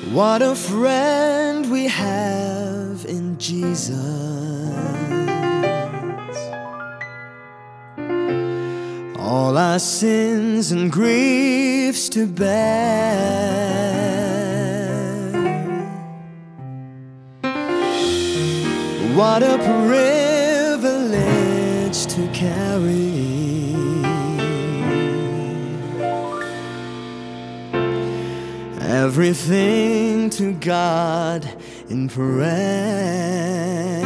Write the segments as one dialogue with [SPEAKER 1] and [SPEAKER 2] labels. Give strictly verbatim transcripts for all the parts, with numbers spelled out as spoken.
[SPEAKER 1] What a friend we have in Jesus. All our sins and griefs to bear. What a privilege to carry everything to God in prayer.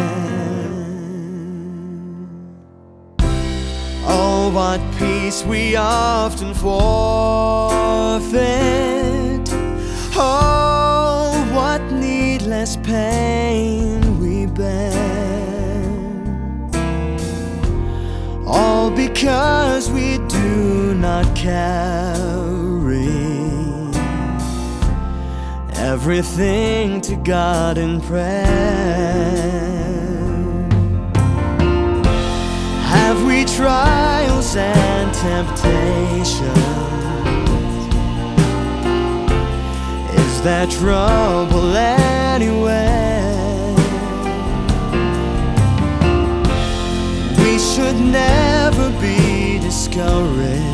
[SPEAKER 1] Oh, what peace we often forfeit. Oh, what needless pain we bear. All because we do not carry everything to God in prayer. Have we trials and temptations? Is there trouble anywhere? We should never be discouraged.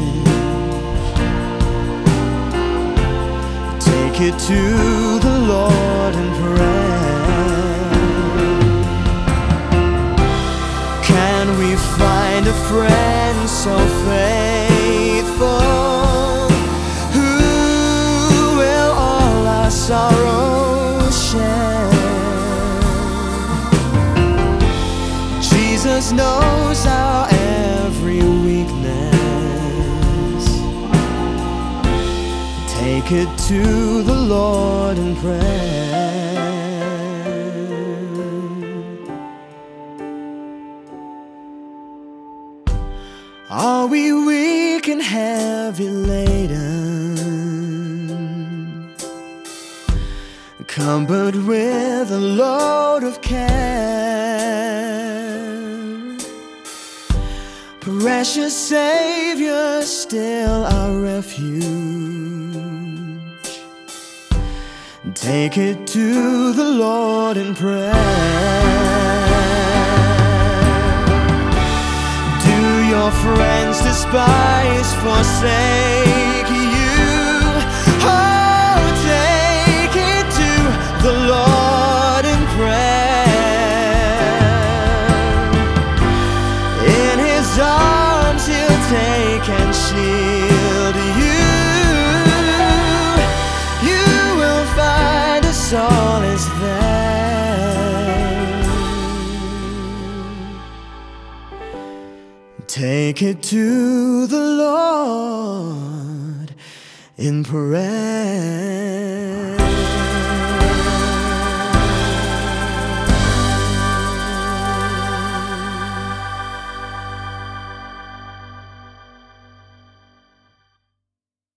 [SPEAKER 1] Take it to the Lord in prayer. Can we find a friend so faithful, who will all our sorrows share? Jesus knows our every weakness. Take it to the Lord in prayer. Are we weak and heavy laden, cumbered with a load of care? Precious Savior, still our refuge. Take it to the Lord in prayer. Do your friends despise, forsake you? Oh, take it to the Lord in prayer. In His arms He'll take and shield you. All is there. Take it to the Lord in prayer.